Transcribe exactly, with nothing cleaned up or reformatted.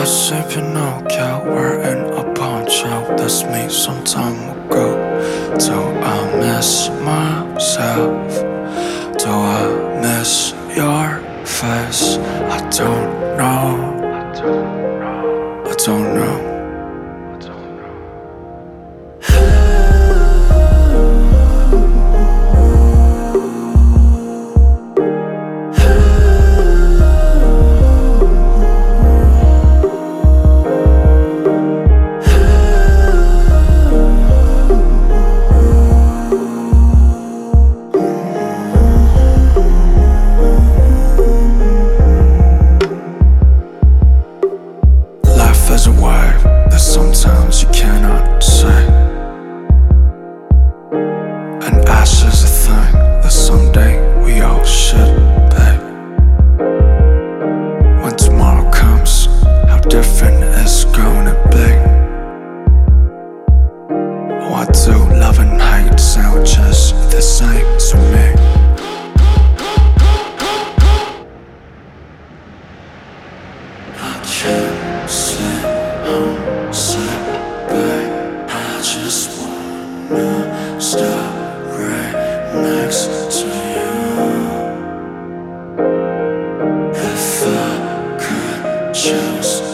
I say Pinocchio, we're in a poncho. That's me some time ago. Do I miss myself? Do I miss your face? I don't know. I don't know. There's a wave that sometimes you cannot say, and ash is a thing that someday we all should pay. When tomorrow comes, how different it's gonna be. Why do love and hate sound just the same to me? I can't sleep, I'm sick, babe. I just wanna stop right next to you. If I could choose